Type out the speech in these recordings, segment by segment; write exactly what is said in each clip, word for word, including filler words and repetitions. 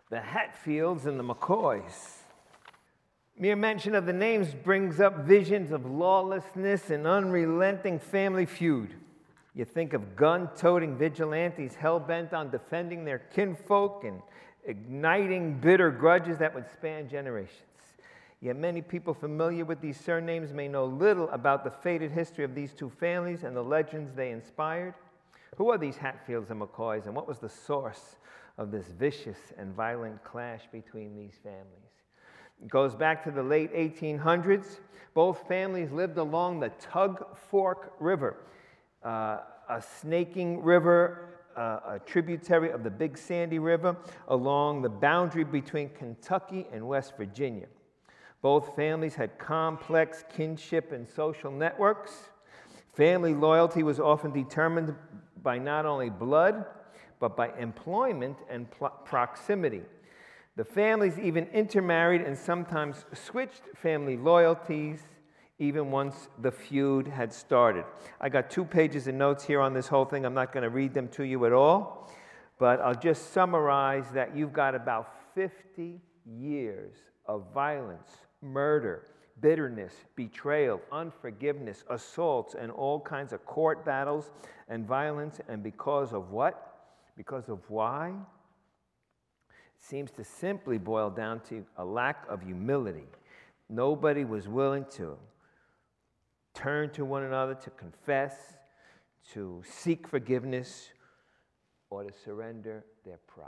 the Hatfields and the McCoys. Mere mention of the names brings up visions of lawlessness and unrelenting family feud. You think of gun-toting vigilantes hell-bent on defending their kinfolk and igniting bitter grudges that would span generations. Yet many people familiar with these surnames may know little about the fated history of these two families and the legends they inspired. Who are these Hatfields and McCoys, and what was the source of this vicious and violent clash between these families? It goes back to the late eighteen hundreds. Both families lived along the Tug Fork River, uh, a snaking river, uh, a tributary of the Big Sandy River, along the boundary between Kentucky and West Virginia. Both families had complex kinship and social networks. Family loyalty was often determined by not only blood, but by employment and pl- proximity. The families even intermarried and sometimes switched family loyalties even once the feud had started. I got two pages of notes here on this whole thing. I'm not going to read them to you at all, but I'll just summarize that you've got about fifty years of violence, murder, bitterness, betrayal, unforgiveness, assaults, and all kinds of court battles and violence. And because of what? Because of why? Seems to simply boil down to a lack of humility. Nobody was willing to turn to one another, to confess, to seek forgiveness, or to surrender their pride.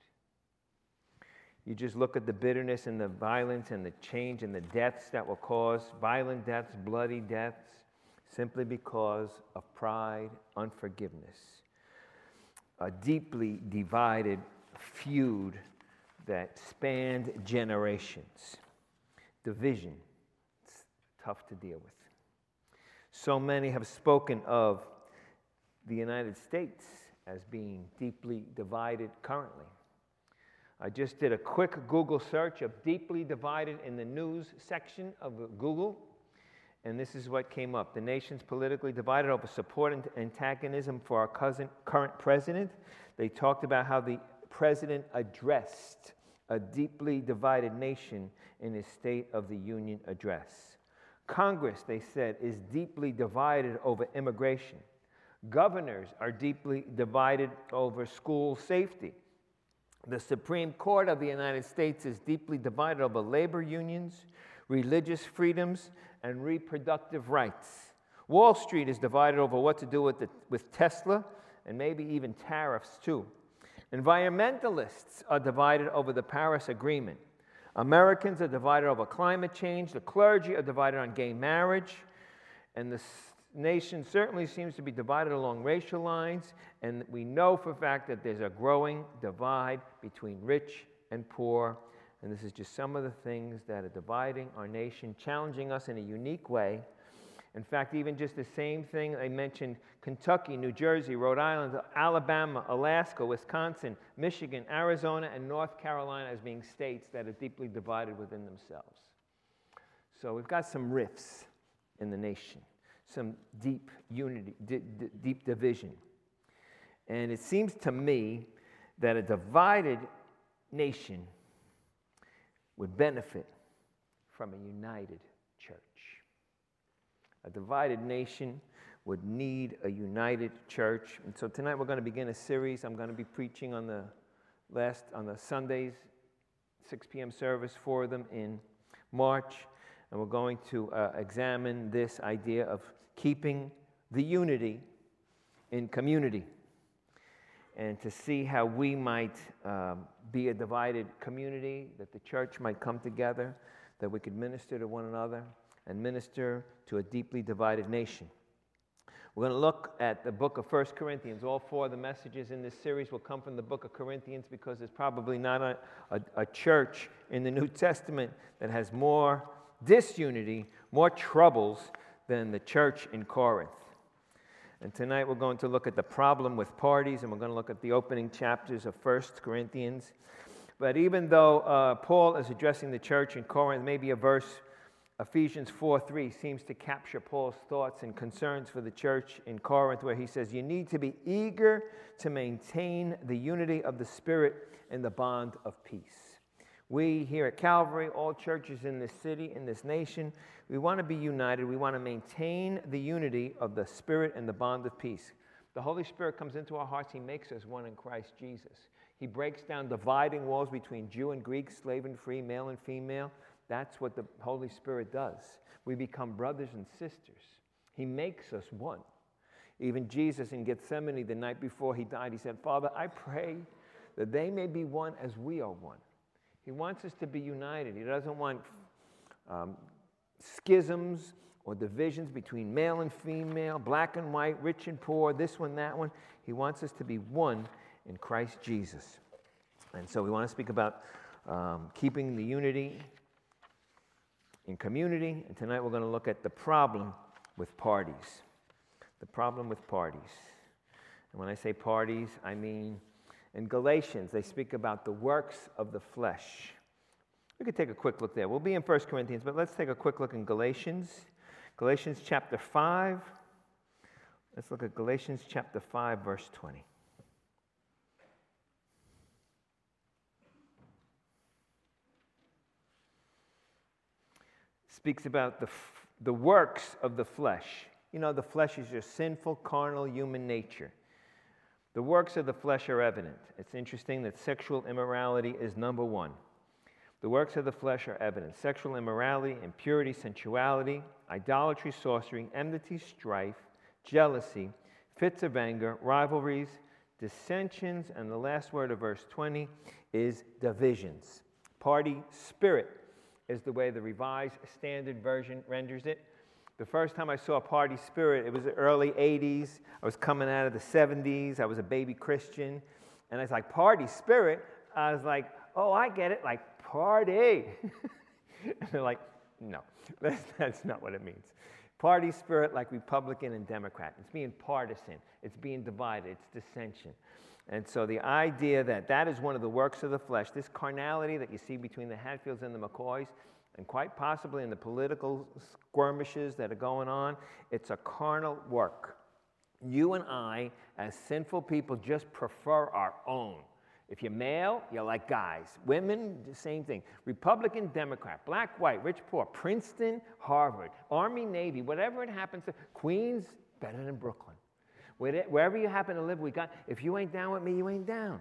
You just look at the bitterness and the violence and the change and the deaths that were caused, violent deaths, bloody deaths, simply because of pride, unforgiveness. A deeply divided feud that spanned generations. Division, it's tough to deal with. So many have spoken of the United States as being deeply divided currently. I just did a quick Google search of deeply divided in the news section of Google, and this is what came up. The nation's politically divided over support and antagonism for our cousin, current president. They talked about how the president addressed a deeply divided nation in his State of the Union address. Congress, they said, is deeply divided over immigration. Governors are deeply divided over school safety. The Supreme Court of the United States is deeply divided over labor unions, religious freedoms, and reproductive rights. Wall Street is divided over what to do with, the, with Tesla, and maybe even tariffs too. Environmentalists are divided over the Paris Agreement. Americans are divided over climate change. The clergy are divided on gay marriage. And the nation certainly seems to be divided along racial lines. And we know for a fact that there's a growing divide between rich and poor. And this is just some of the things that are dividing our nation, challenging us in a unique way. In fact, even just the same thing, I mentioned Kentucky, New Jersey, Rhode Island, Alabama, Alaska, Wisconsin, Michigan, Arizona, and North Carolina as being states that are deeply divided within themselves. So we've got some rifts in the nation, some deep unity, d- d- deep division. And it seems to me that a divided nation would benefit from a united church. A divided nation would need a united church. And so tonight we're going to begin a series. I'm going to be preaching on the last, on the Sundays, six p.m. service, four of them in March. And we're going to uh, examine this idea of keeping the unity in community, and to see how we might um, be a divided community, that the church might come together, that we could minister to one another and minister to a deeply divided nation. We're going to look at the book of First Corinthians. All four of the messages in this series will come from the book of Corinthians, because there's probably not a, a, a church in the New Testament that has more disunity, more troubles than the church in Corinth. And tonight we're going to look at the problem with parties, and we're going to look at the opening chapters of First Corinthians. But even though uh, Paul is addressing the church in Corinth, maybe a verse Ephesians four three seems to capture Paul's thoughts and concerns for the church in Corinth, where he says, you need to be eager to maintain the unity of the Spirit in the bond of peace. We here at Calvary, all churches in this city, in this nation, we want to be united. We want to maintain the unity of the Spirit and the bond of peace. The Holy Spirit comes into our hearts. He makes us one in Christ Jesus. He breaks down dividing walls between Jew and Greek, slave and free, male and female. That's what the Holy Spirit does. We become brothers and sisters. He makes us one. Even Jesus in Gethsemane, the night before he died, he said, Father, I pray that they may be one as we are one. He wants us to be united. He doesn't want um, schisms or divisions between male and female, black and white, rich and poor, this one, that one. He wants us to be one in Christ Jesus. And so we want to speak about um, keeping the unity in community, and tonight we're going to look at the problem with parties. The problem with parties. And when I say parties, I mean in Galatians, they speak about the works of the flesh. We could take a quick look there. We'll be in First Corinthians, but let's take a quick look in Galatians. Galatians chapter five. Let's look at Galatians chapter five, verse twenty. Speaks about the, the works of the flesh. You know, the flesh is your sinful, carnal, human nature. The works of the flesh are evident. It's interesting that sexual immorality is number one. The works of the flesh are evident. Sexual immorality, impurity, sensuality, idolatry, sorcery, enmity, strife, jealousy, fits of anger, rivalries, dissensions, and the last word of verse twenty is divisions. Party spirit is the way the Revised Standard Version renders it. The first time I saw party spirit, it was the early eighties. I was coming out of the seventies. I was a baby Christian. And I was like, party spirit? I was like, oh, I get it, like party. And they're like, no, that's, that's not what it means. Party spirit like Republican and Democrat. It's being partisan. It's being divided. It's dissension. And so the idea that that is one of the works of the flesh, this carnality that you see between the Hatfields and the McCoys, and quite possibly in the political skirmishes that are going on, it's a carnal work. You and I, as sinful people, just prefer our own. If you're male, you're like guys. Women, the same thing. Republican, Democrat, black, white, rich, poor, Princeton, Harvard, Army, Navy, whatever it happens to, Queens, better than Brooklyn. Wherever you happen to live, we got, if you ain't down with me, you ain't down.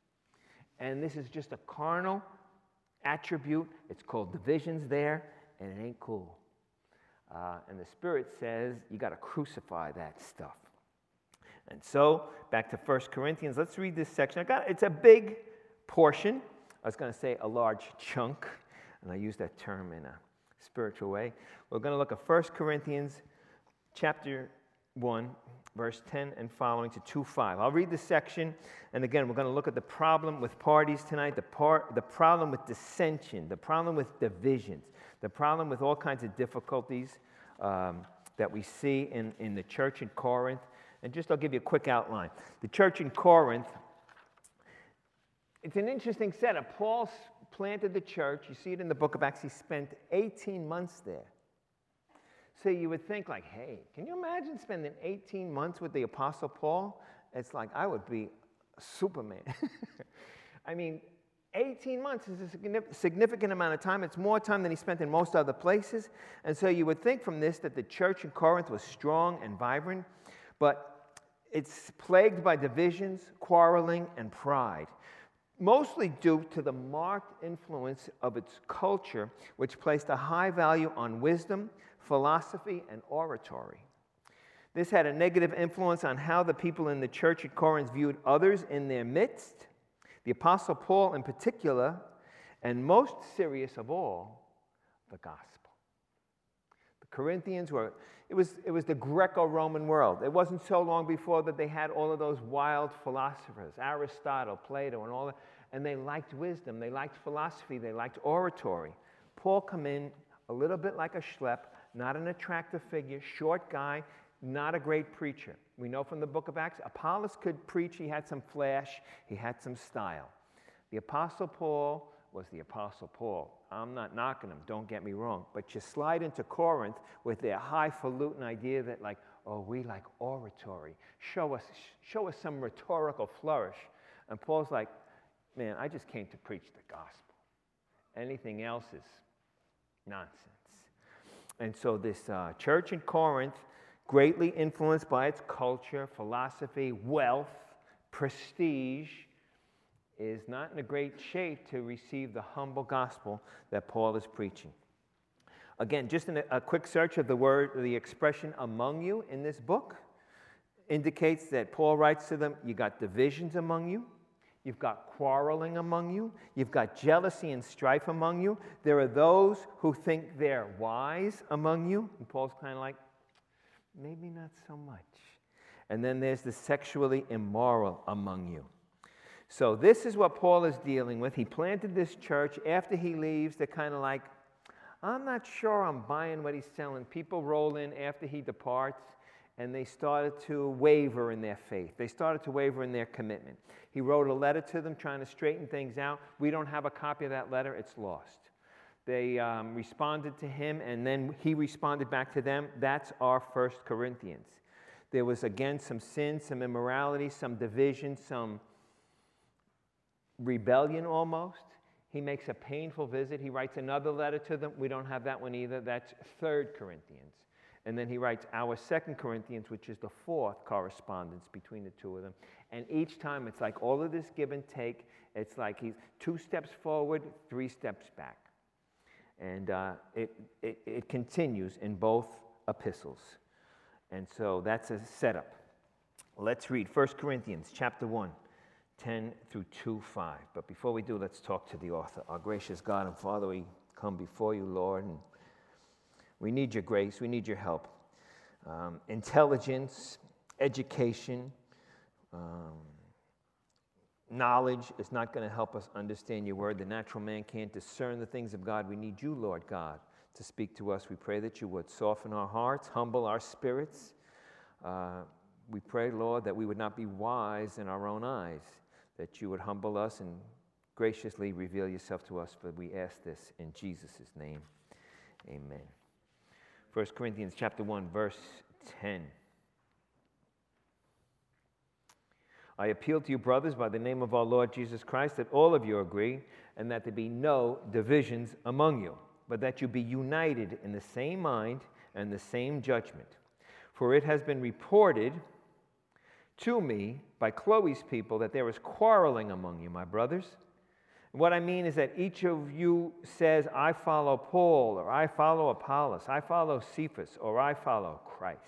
And this is just a carnal attribute. It's called divisions there, and it ain't cool. Uh, and the Spirit says you got to crucify that stuff. And so, back to First Corinthians, let's read this section. I got, it's a big portion. I was going to say a large chunk, and I use that term in a spiritual way. We're going to look at First Corinthians chapter one, verse ten and following to two five. I'll read this section, and again, we're going to look at the problem with parties tonight, the, par- the problem with dissension, the problem with divisions, the problem with all kinds of difficulties um, that we see in, in the church in Corinth. And just I'll give you a quick outline. The church in Corinth, it's an interesting setup. Paul planted the church. You see it in the book of Acts. He spent eighteen months there. So you would think like, hey, can you imagine spending eighteen months with the Apostle Paul? It's like I would be Superman. I mean, eighteen months is a significant amount of time. It's more time than he spent in most other places. And so you would think from this that the church in Corinth was strong and vibrant, but it's plagued by divisions, quarreling, and pride, mostly due to the marked influence of its culture, which placed a high value on wisdom, philosophy, and oratory. This had a negative influence on how the people in the church at Corinth viewed others in their midst, the Apostle Paul in particular, and most serious of all, the gospel. The Corinthians were, it was, it was the Greco-Roman world. It wasn't so long before that they had all of those wild philosophers, Aristotle, Plato, and all that, and they liked wisdom, they liked philosophy, they liked oratory. Paul come in a little bit like a schlep, not an attractive figure, short guy, not a great preacher. We know from the book of Acts, Apollos could preach, he had some flash, he had some style. The Apostle Paul was the Apostle Paul. I'm not knocking him, don't get me wrong. But you slide into Corinth with their highfalutin idea that like, oh, we like oratory. Show us, show us some rhetorical flourish. And Paul's like, man, I just came to preach the gospel. Anything else is nonsense. And so this uh, church in Corinth, greatly influenced by its culture, philosophy, wealth, prestige, is not in a great shape to receive the humble gospel that Paul is preaching. Again, just in a, a quick search of the word, the expression among you in this book indicates that Paul writes to them, you got divisions among you, you've got quarreling among you, you've got jealousy and strife among you. There are those who think they're wise among you. And Paul's kind of like, maybe not so much. And then there's the sexually immoral among you. So this is what Paul is dealing with. He planted this church. After he leaves, they're kind of like, I'm not sure I'm buying what he's selling. People roll in after he departs, and they started to waver in their faith. They started to waver in their commitment. He wrote a letter to them trying to straighten things out. We don't have a copy of that letter. It's lost. They um, responded to him, and then he responded back to them. That's our First Corinthians. There was, again, some sin, some immorality, some division, some rebellion almost. He makes a painful visit. He writes another letter to them. We don't have that one either. That's Third Corinthians. And then he writes our Second Corinthians, which is the fourth correspondence between the two of them. And each time it's like all of this give and take. It's like he's two steps forward, three steps back. And uh, it, it, it continues in both epistles. And so that's a setup. Let's read First Corinthians chapter one, ten through two five. But before we do, let's talk to the author. Our gracious God and Father, we come before you, Lord, and we need your grace. We need your help. Um, intelligence, education, um, knowledge is not going to help us understand your word. The natural man can't discern the things of God. We need you, Lord God, to speak to us. We pray that you would soften our hearts, humble our spirits. Uh, we pray, Lord, that we would not be wise in our own eyes, that you would humble us and graciously reveal yourself to us. For we ask this in Jesus' name. Amen. First Corinthians chapter one, verse ten. I appeal to you, brothers, by the name of our Lord Jesus Christ, that all of you agree, and that there be no divisions among you, but that you be united in the same mind and the same judgment. For it has been reported to me by Chloe's people that there is quarreling among you, my brothers. What I mean is that each of you says, I follow Paul, or I follow Apollos, I follow Cephas, or I follow Christ.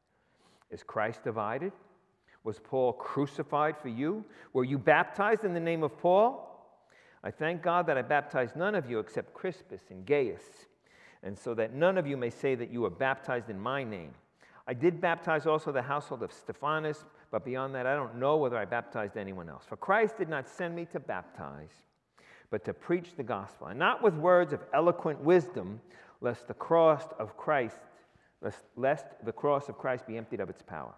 Is Christ divided? Was Paul crucified for you? Were you baptized in the name of Paul? I thank God that I baptized none of you except Crispus and Gaius, and so that none of you may say that you were baptized in my name. I did baptize also the household of Stephanas, but beyond that I don't know whether I baptized anyone else. For Christ did not send me to baptize, but to preach the gospel, and not with words of eloquent wisdom, lest the cross of Christ, lest, lest the cross of Christ be emptied of its power.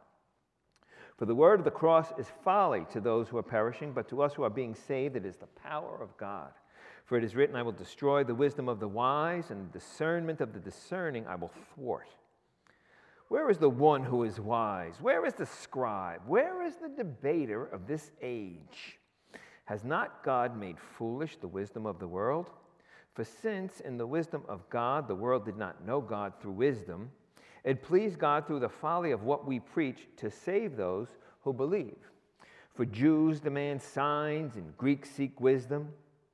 For the word of the cross is folly to those who are perishing, but to us who are being saved it is the power of God. For it is written, I will destroy the wisdom of the wise, and the discernment of the discerning I will thwart. Where is the one who is wise? Where is the scribe? Where is the debater of this age? Has not God made foolish the wisdom of the world? For since in the wisdom of God the world did not know God through wisdom, it pleased God through the folly of what we preach to save those who believe. For Jews demand signs and Greeks seek wisdom,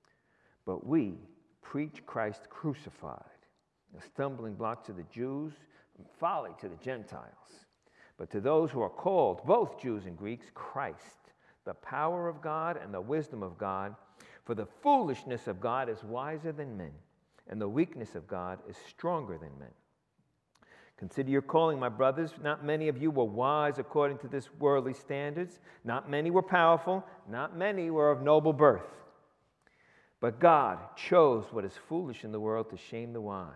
but we preach Christ crucified, a stumbling block to the Jews, and folly to the Gentiles. But to those who are called, both Jews and Greeks, Christ, the power of God and the wisdom of God. For the foolishness of God is wiser than men, and the weakness of God is stronger than men. Consider your calling, my brothers. Not many of you were wise according to this worldly standards. Not many were powerful. Not many were of noble birth. But God chose what is foolish in the world to shame the wise.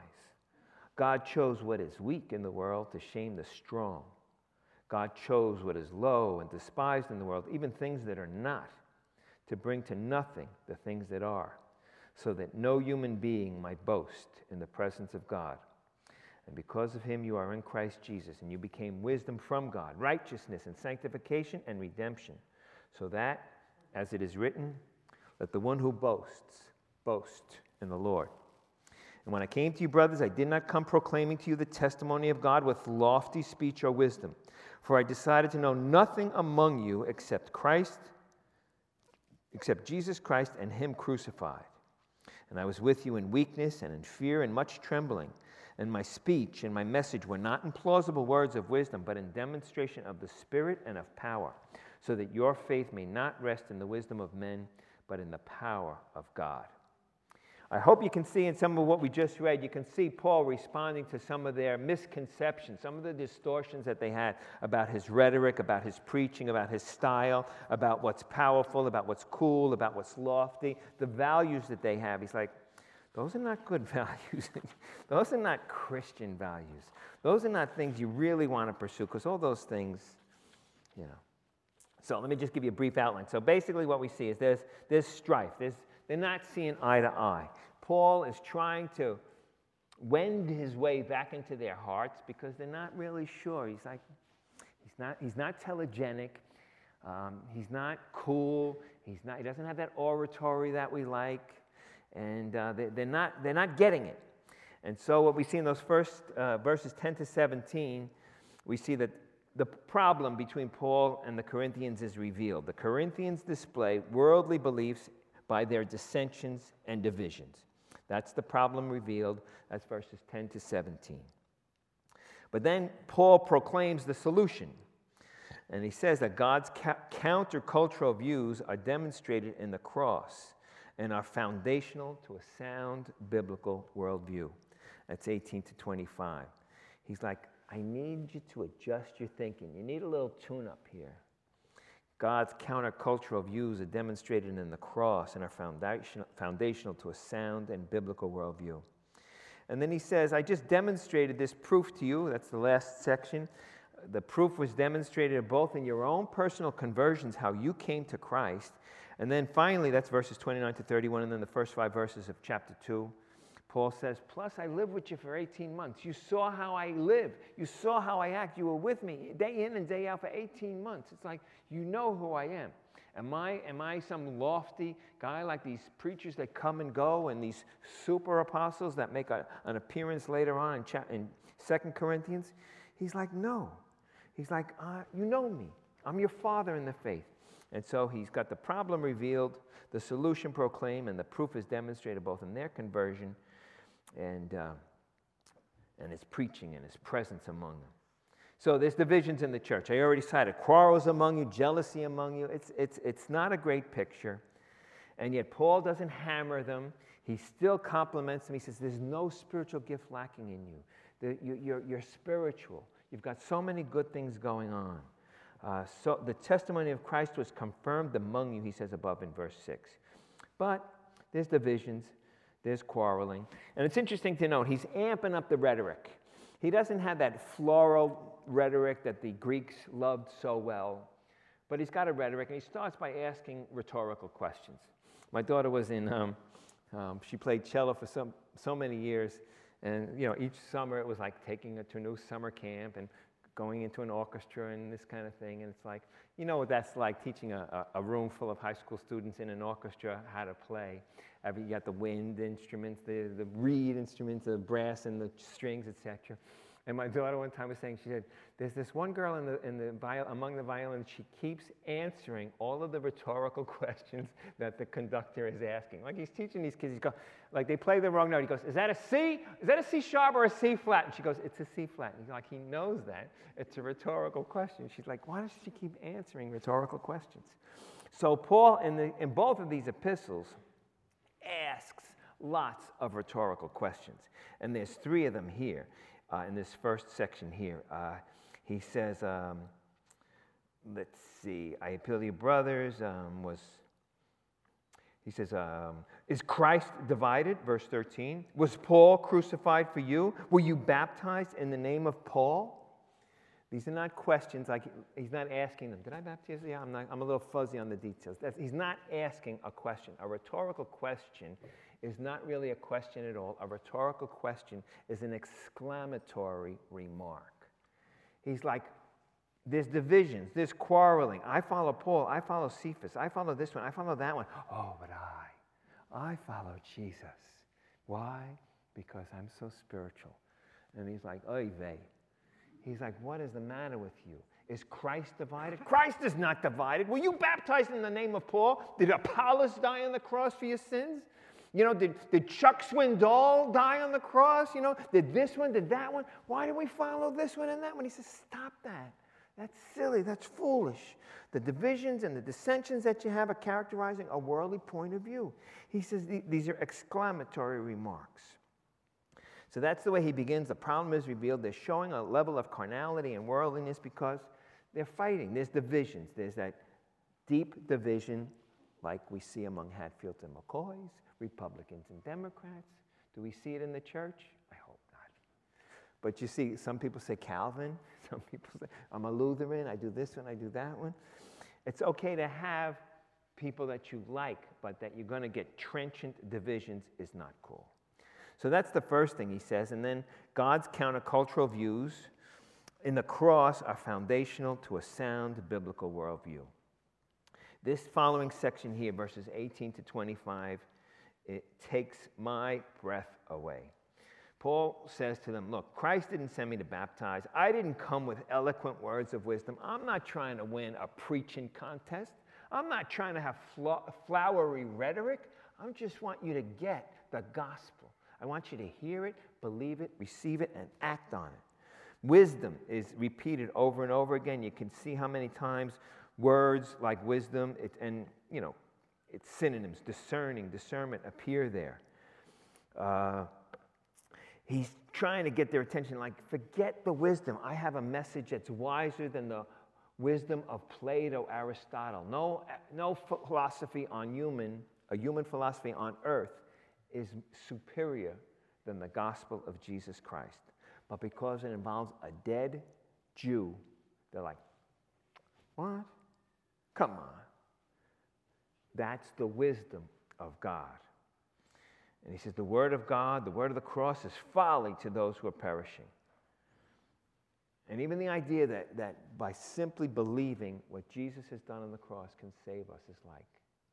God chose what is weak in the world to shame the strong. God chose what is low and despised in the world, even things that are not, to bring to nothing the things that are, so that no human being might boast in the presence of God. And because of him you are in Christ Jesus, and you became wisdom from God, righteousness and sanctification and redemption, so that, as it is written, let the one who boasts boast in the Lord. And when I came to you, brothers, I did not come proclaiming to you the testimony of God with lofty speech or wisdom, for I decided to know nothing among you except Christ, except Jesus Christ and him crucified. And I was with you in weakness and in fear and much trembling. And my speech and my message were not in plausible words of wisdom, but in demonstration of the Spirit and of power, so that your faith may not rest in the wisdom of men, but in the power of God. I hope you can see in some of what we just read, you can see Paul responding to some of their misconceptions, some of the distortions that they had about his rhetoric, about his preaching, about his style, about what's powerful, about what's cool, about what's lofty, the values that they have. He's like, those are not good values. Those are not Christian values. Those are not things you really want to pursue, because all those things, you know. So let me just give you a brief outline. So basically what we see is there's, there's strife. There's, they're not seeing eye to eye. Paul is trying to wend his way back into their hearts because they're not really sure. He's like, he's not, he's not telegenic. Um, he's not cool. He's not, he doesn't have that oratory that we like. And uh, they, they're, not, they're not getting it. And so what we see in those first uh, verses ten to seventeen, we see that the problem between Paul and the Corinthians is revealed. The Corinthians display worldly beliefs by their dissensions and divisions. That's the problem revealed. That's verses ten to seventeen. But then Paul proclaims the solution. And he says that God's ca- countercultural views are demonstrated in the cross and are foundational to a sound biblical worldview. That's eighteen to twenty-five. He's like, I need you to adjust your thinking. You need a little tune-up here. God's countercultural views are demonstrated in the cross and are foundational, foundational to a sound and biblical worldview. And then he says, I just demonstrated this proof to you. That's the last section. The proof was demonstrated both in your own personal conversions, how you came to Christ. And then finally, that's verses twenty-nine to thirty-one, and then the first five verses of chapter two. Paul says, plus I lived with you for eighteen months. You saw how I live. You saw how I act. You were with me day in and day out for eighteen months. It's like, you know who I am. Am I, am I some lofty guy like these preachers that come and go and these super apostles that make a, an appearance later on in, cha- in Second Corinthians? He's like, no. He's like, uh, you know me. I'm your father in the faith. And so he's got the problem revealed, the solution proclaimed, and the proof is demonstrated both in their conversion and, uh, and his preaching and his presence among them. So there's divisions in the church. I already cited quarrels among you, jealousy among you. It's, it's, it's not a great picture. And yet Paul doesn't hammer them. He still compliments them. He says, there's no spiritual gift lacking in you. The, you you're, you're spiritual. You've got so many good things going on. Uh, so the testimony of Christ was confirmed among you, he says above in verse six. But there's divisions. There's quarreling. And it's interesting to note, he's amping up the rhetoric. He doesn't have that floral rhetoric that the Greeks loved so well, but he's got a rhetoric, and he starts by asking rhetorical questions. My daughter was in, um, um, she played cello for so, so many years, and you know, each summer it was like taking her to a new summer camp and going into an orchestra and this kind of thing, and it's like, you know what that's like, teaching a, a, a room full of high school students in an orchestra how to play. You got the wind instruments, the, the reed instruments, the brass and the strings, et cetera. And my daughter one time was saying, she said, there's this one girl in the, in the viol- among the violins, she keeps answering all of the rhetorical questions that the conductor is asking. Like he's teaching these kids, he's go, like they play the wrong note. He goes, is that a C? Is that a C sharp or a C flat? And she goes, it's a C flat. And he's like, he knows that. It's a rhetorical question. She's like, why does she keep answering rhetorical questions? So Paul, in, the, in both of these epistles, asks lots of rhetorical questions. And there's three of them here uh, in this first section here. Uh, he says, um, let's see, I appeal to you, brothers, um, was, he says, um, is Christ divided? Verse thirteen. Was Paul crucified for you? Were you baptized in the name of Paul? These are not questions, like he's not asking them, did I baptize you? Yeah, I'm, not, I'm a little fuzzy on the details. That's, he's not asking a question. A rhetorical question is not really a question at all. A rhetorical question is an exclamatory remark. He's like, there's divisions, there's quarreling. I follow Paul, I follow Cephas, I follow this one, I follow that one. Oh, but I, I follow Jesus. Why? Because I'm so spiritual. And he's like, oy vey. He's like, what is the matter with you? Is Christ divided? Christ is not divided. Were you baptized in the name of Paul? Did Apollos die on the cross for your sins? You know, did, did Chuck Swindoll die on the cross? You know, did this one, did that one? Why do we follow this one and that one? He says, stop that. That's silly. That's foolish. The divisions and the dissensions that you have are characterizing a worldly point of view. He says these are exclamatory remarks. So that's the way he begins. The problem is revealed. They're showing a level of carnality and worldliness because they're fighting. There's divisions. There's that deep division like we see among Hatfields and McCoys, Republicans and Democrats. Do we see it in the church? I hope not. But you see, some people say Calvin. Some people say, I'm a Lutheran. I do this one. I do that one. It's okay to have people that you like, but that you're going to get trenchant divisions is not cool. So that's the first thing he says. And then God's countercultural views in the cross are foundational to a sound biblical worldview. This following section here, verses eighteen to twenty-five, it takes my breath away. Paul says to them, look, Christ didn't send me to baptize. I didn't come with eloquent words of wisdom. I'm not trying to win a preaching contest. I'm not trying to have flowery rhetoric. I just want you to get the gospel. I want you to hear it, believe it, receive it, and act on it. Wisdom is repeated over and over again. You can see how many times words like wisdom it, and, you know, its synonyms, discerning, discernment, appear there. Uh, he's trying to get their attention, like, forget the wisdom. I have a message that's wiser than the wisdom of Plato, Aristotle. No, no philosophy on human, a human philosophy on earth is superior than the gospel of Jesus Christ. But because it involves a dead Jew, they're like, what? Come on. That's the wisdom of God. And he says the word of God, the word of the cross is folly to those who are perishing. And even the idea that, that by simply believing what Jesus has done on the cross can save us is like,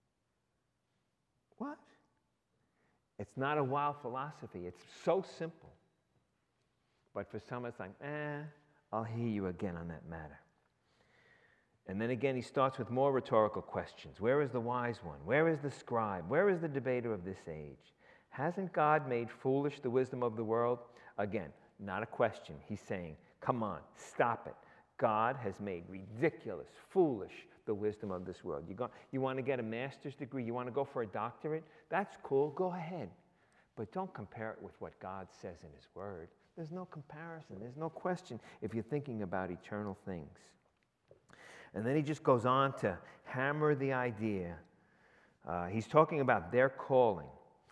what? It's not a wild philosophy. It's so simple. But for some, it's like, eh, I'll hear you again on that matter. And then again, he starts with more rhetorical questions. Where is the wise one? Where is the scribe? Where is the debater of this age? Hasn't God made foolish the wisdom of the world? Again, not a question. He's saying, come on, stop it. God has made ridiculous, foolish the wisdom of this world. You, go, you want to get a master's degree? You want to go for a doctorate? That's cool. Go ahead. But don't compare it with what God says in his word. There's no comparison. There's no question if you're thinking about eternal things. And then he just goes on to hammer the idea. Uh, he's talking about their calling,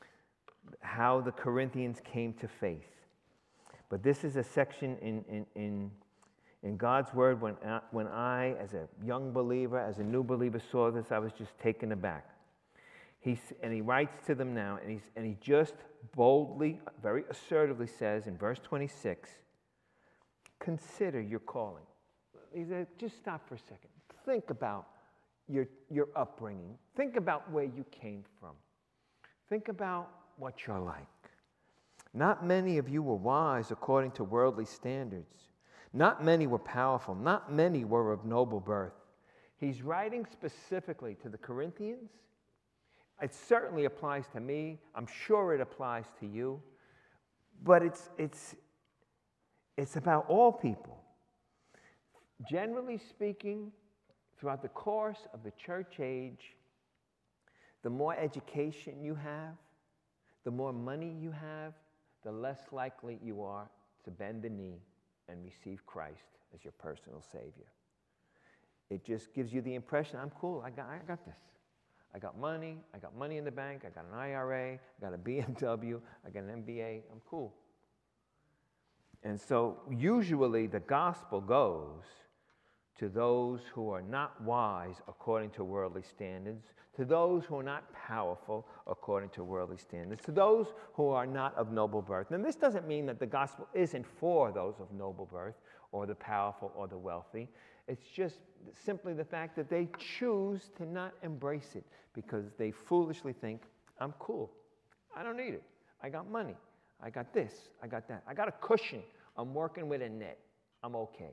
how the Corinthians came to faith. But this is a section in, in, in, in God's word when, uh, when I, as a young believer, as a new believer, saw this, I was just taken aback. He's, and he writes to them now, and, he's, and he just boldly, very assertively says in verse twenty-six, consider your calling. He said, just stop for a second. Think about your, your upbringing. Think about where you came from. Think about what you're like. Not many of you were wise according to worldly standards. Not many were powerful. Not many were of noble birth. He's writing specifically to the Corinthians. It certainly applies to me. I'm sure it applies to you. But it's, it's, it's about all people. Generally speaking, throughout the course of the church age, the more education you have, the more money you have, the less likely you are to bend the knee and receive Christ as your personal Savior. It just gives you the impression, I'm cool, I got, I got this. I got money, I got money in the bank, I got an I R A, I got a B M W, I got an M B A, I'm cool. And so usually the gospel goes to those who are not wise according to worldly standards, to those who are not powerful according to worldly standards, to those who are not of noble birth. And this doesn't mean that the gospel isn't for those of noble birth or the powerful or the wealthy. It's just simply the fact that they choose to not embrace it because they foolishly think, I'm cool. I don't need it. I got money. I got this. I got that. I got a cushion. I'm working with a net. I'm okay.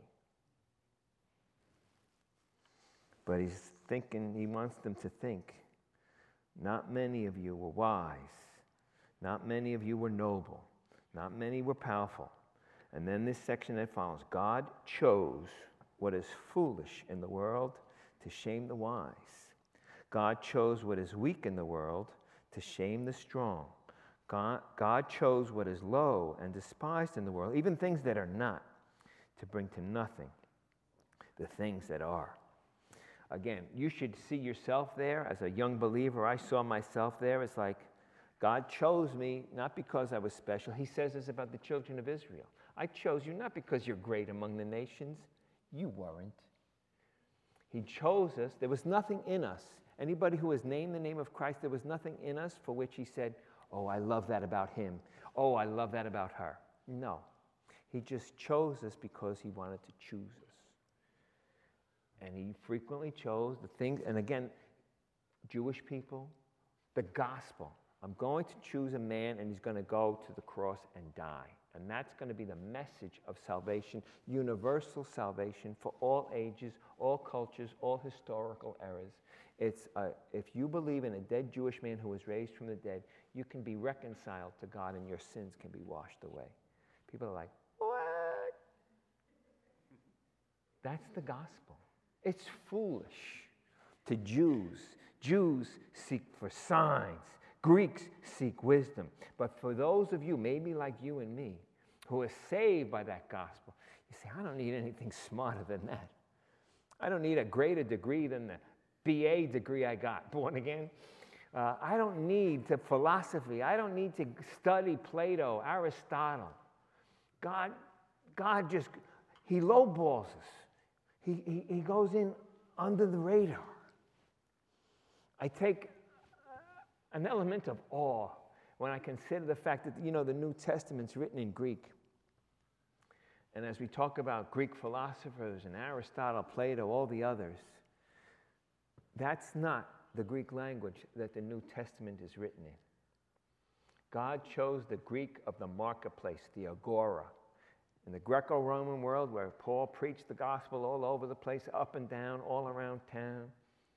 But he's thinking, he wants them to think, not many of you were wise. Not many of you were noble. Not many were powerful. And then this section that follows, God chose what is foolish in the world to shame the wise. God chose what is weak in the world to shame the strong. God, God chose what is low and despised in the world, even things that are not, to bring to nothing the things that are. Again, you should see yourself there as a young believer. I saw myself there. It's like God chose me not because I was special. He says this about the children of Israel. I chose you not because you're great among the nations. You weren't. He chose us. There was nothing in us. Anybody who has named the name of Christ, there was nothing in us for which he said, oh, I love that about him. Oh, I love that about her. No. He just chose us because he wanted to choose us. And he frequently chose the things, and again, Jewish people, the gospel. I'm going to choose a man and he's going to go to the cross and die. And that's going to be the message of salvation, universal salvation for all ages, all cultures, all historical eras. It's uh, if you believe in a dead Jewish man who was raised from the dead, you can be reconciled to God and your sins can be washed away. People are like, what? That's the gospel. It's foolish to Jews. Jews seek for signs. Greeks seek wisdom. But for those of you, maybe like you and me, who are saved by that gospel, you say, I don't need anything smarter than that. I don't need a greater degree than the B A degree I got, born again. Uh, I don't need the philosophy. I don't need to study Plato, Aristotle. God, God just, he lowballs us. He, he, he goes in under the radar. I take an element of awe when I consider the fact that, you know, the New Testament's written in Greek. And as we talk about Greek philosophers and Aristotle, Plato, all the others, that's not the Greek language that the New Testament is written in. God chose the Greek of the marketplace, the agora. In the Greco-Roman world where Paul preached the gospel all over the place, up and down, all around town,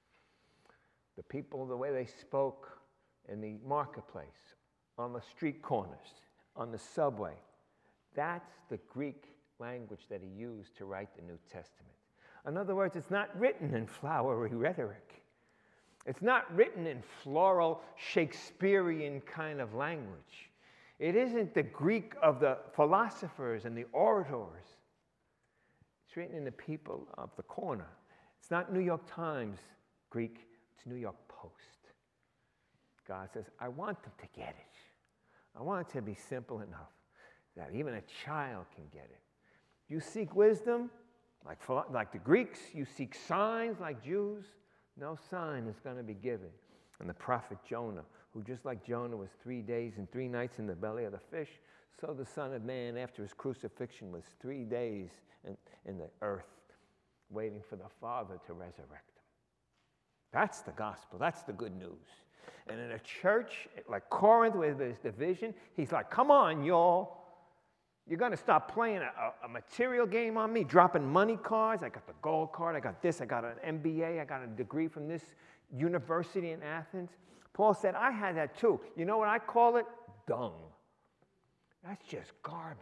the people, the way they spoke in the marketplace, on the street corners, on the subway, that's the Greek language that he used to write the New Testament. In other words, it's not written in flowery rhetoric. It's not written in floral Shakespearean kind of language. It isn't the Greek of the philosophers and the orators. It's written in the people of the corner. It's not New York Times Greek, it's New York Post. God says, I want them to get it. I want it to be simple enough that even a child can get it. You seek wisdom, like, like the Greeks. You seek signs, like Jews. No sign is going to be given. And the prophet Jonah, who just like Jonah was three days and three nights in the belly of the fish, so the Son of Man after his crucifixion was three days in, in the earth waiting for the Father to resurrect him. That's the gospel. That's the good news. And in a church like Corinth where there's division, he's like, come on, y'all. You're going to stop playing a, a material game on me, dropping money cards. I got the gold card. I got this. I got an M B A. I got a degree from this university in Athens. Paul said, I had that too. You know what I call it? Dung. That's just garbage.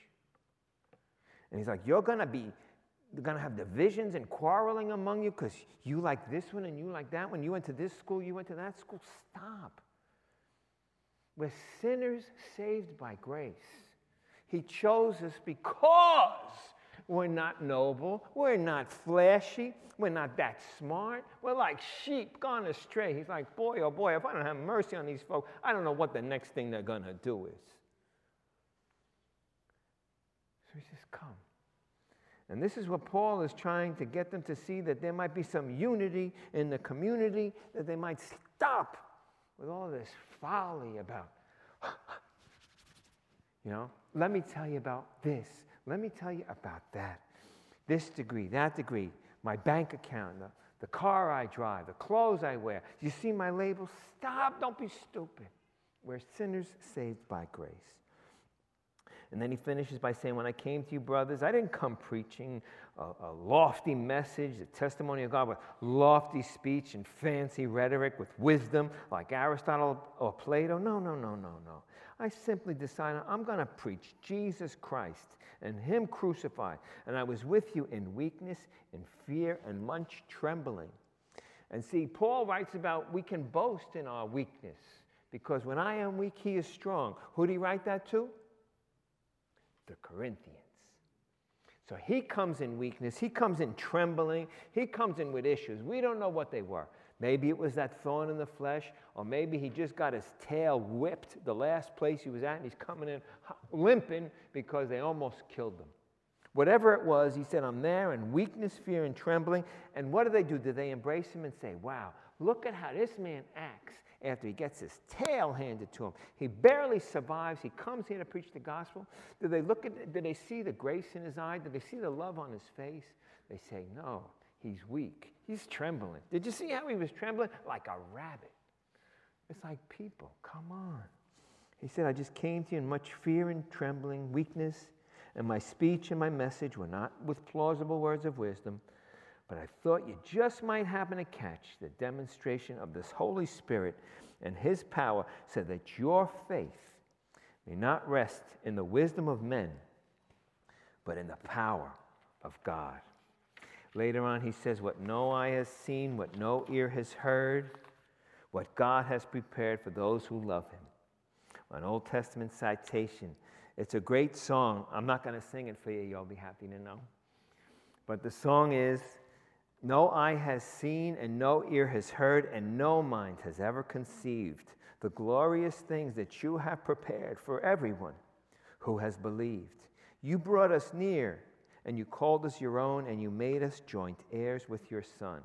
And he's like, you're going to be, you're going to have divisions and quarreling among you because you like this one and you like that one. You went to this school, you went to that school. Stop. We're sinners saved by grace. He chose us because we're not noble, we're not flashy, we're not that smart. We're like sheep gone astray. He's like, boy, oh boy, if I don't have mercy on these folks, I don't know what the next thing they're going to do is. So he says, come. And this is what Paul is trying to get them to see, that there might be some unity in the community, that they might stop with all this folly about, you know, let me tell you about this. Let me tell you about that. This degree, that degree, my bank account, the, the car I drive, the clothes I wear. You see my label? Stop, don't be stupid. We're sinners saved by grace. And then he finishes by saying, when I came to you, brothers, I didn't come preaching a, a lofty message, the testimony of God with lofty speech and fancy rhetoric, with wisdom like Aristotle or Plato. No, no, no, no, no. I simply decided I'm going to preach Jesus Christ and him crucified. And I was with you in weakness, in fear, and much trembling. And see, Paul writes about we can boast in our weakness, because when I am weak, he is strong. Who did he write that to? The Corinthians. So he comes in weakness, he comes in trembling, he comes in with issues. We don't know what they were. Maybe it was that thorn in the flesh, or maybe he just got his tail whipped the last place he was at, and he's coming in limping because they almost killed him. Whatever it was, he said, I'm there in weakness, fear, and trembling. And what do they do? Do they embrace him and say, wow, look at how this man acts after he gets his tail handed to him? He barely survives. He comes here to preach the gospel. Do they look at, do they see the grace in his eye? Do they see the love on his face? They say, no, he's weak. He's trembling. Did you see how he was trembling? Like a rabbit. It's like, people, come on. He said, I just came to you in much fear and trembling, weakness, and my speech and my message were not with plausible words of wisdom, but I thought you just might happen to catch the demonstration of this Holy Spirit and his power, so that your faith may not rest in the wisdom of men, but in the power of God. Later on, he says, what no eye has seen, what no ear has heard, what God has prepared for those who love him. An Old Testament citation. It's a great song. I'm not going to sing it for you. You'll be happy to know. But the song is, no eye has seen and no ear has heard and no mind has ever conceived the glorious things that you have prepared for everyone who has believed. You brought us near and you called us your own and you made us joint heirs with your Son.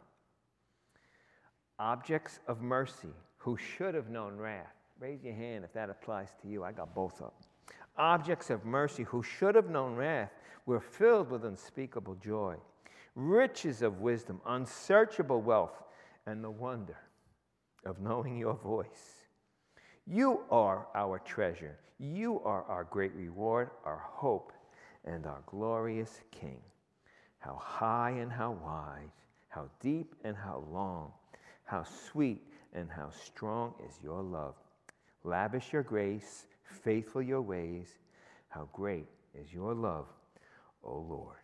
Objects of mercy who should have known wrath. Raise your hand if that applies to you. I got both of them. Objects of mercy who should have known wrath were filled with unspeakable joy, riches of wisdom, unsearchable wealth, and the wonder of knowing your voice. You are our treasure. You are our great reward, our hope, and our glorious King. How high and how wide, how deep and how long, how sweet and how strong is your love. Lavish your grace, faithful your ways. How great is your love, O Lord.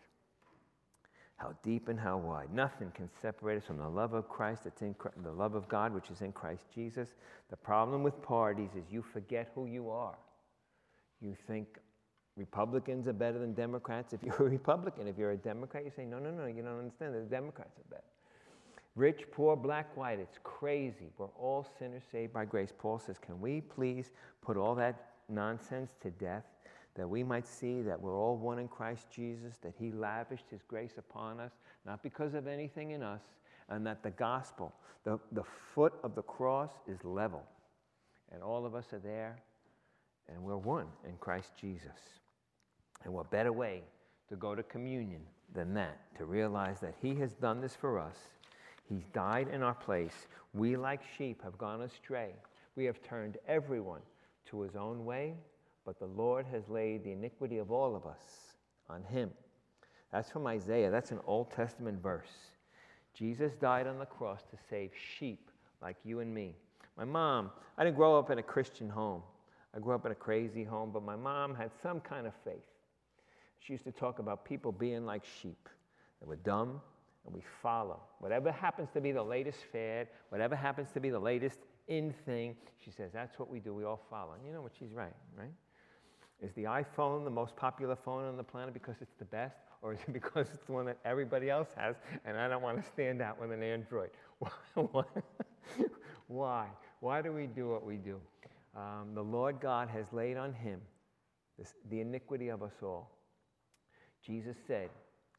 How deep and how wide. Nothing can separate us from the love of Christ, that's in the love of God, which is in Christ Jesus. The problem with parties is you forget who you are. You think Republicans are better than Democrats. If you're a Republican, if you're a Democrat, you say, no, no, no, you don't understand. The Democrats are better. Rich, poor, black, white, it's crazy. We're all sinners saved by grace. Paul says, can we please put all that nonsense to death, that we might see that we're all one in Christ Jesus, that he lavished his grace upon us, not because of anything in us, and that the gospel, the, the foot of the cross is level. And all of us are there, and we're one in Christ Jesus. And what better way to go to communion than that, to realize that he has done this for us. He's died in our place. We, like sheep, have gone astray. We have turned everyone to his own way, but the Lord has laid the iniquity of all of us on him. That's from Isaiah. That's an Old Testament verse. Jesus died on the cross to save sheep like you and me. My mom, I didn't grow up in a Christian home. I grew up in a crazy home, but my mom had some kind of faith. She used to talk about people being like sheep. They were dumb, and we follow. Whatever happens to be the latest fad, whatever happens to be the latest in thing, she says, that's what we do. We all follow. And you know what? She's right, right? Is the iPhone the most popular phone on the planet because it's the best? Or is it because it's the one that everybody else has, and I don't want to stand out with an Android? Why? Why? Why do we do what we do? Um, the Lord God has laid on him this, the iniquity of us all. Jesus said,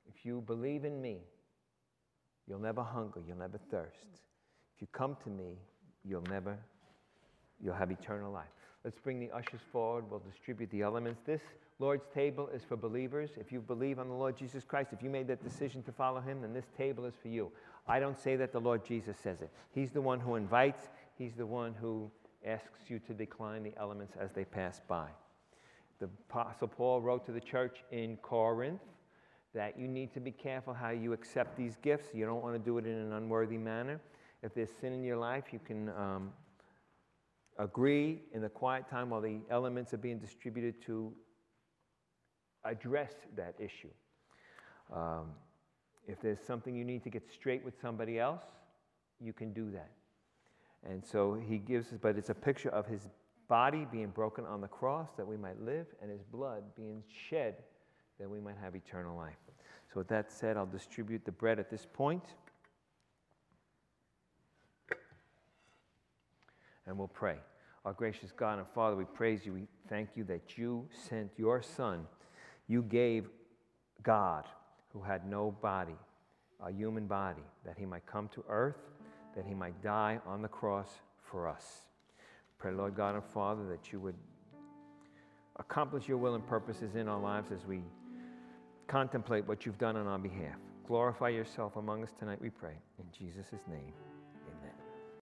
If you believe in me, you'll never hunger, you'll never thirst. If you come to me, you'll never, you'll have eternal life. Let's bring the ushers forward. We'll distribute the elements. This Lord's table is for believers. If you believe on the Lord Jesus Christ, if you made that decision to follow him, then this table is for you. I don't say that, the Lord Jesus says it. He's the one who invites. He's the one who asks you to decline the elements as they pass by. The Apostle Paul wrote to the church in Corinth that you need to be careful how you accept these gifts. You don't want to do it in an unworthy manner. If there's sin in your life, you can um, agree in the quiet time while the elements are being distributed to address that issue. Um, if there's something you need to get straight with somebody else, you can do that. And so he gives us, but it's a picture of his body being broken on the cross that we might live, and his blood being shed that we might have eternal life. So with that said, I'll distribute the bread at this point. And we'll pray. Our gracious God and Father, we praise you. We thank you that you sent your Son. You gave God, who had no body, a human body, that he might come to earth, that he might die on the cross for us. Pray, Lord God and Father, that you would accomplish your will and purposes in our lives as we contemplate what you've done on our behalf. Glorify yourself among us tonight, we pray. In Jesus' name.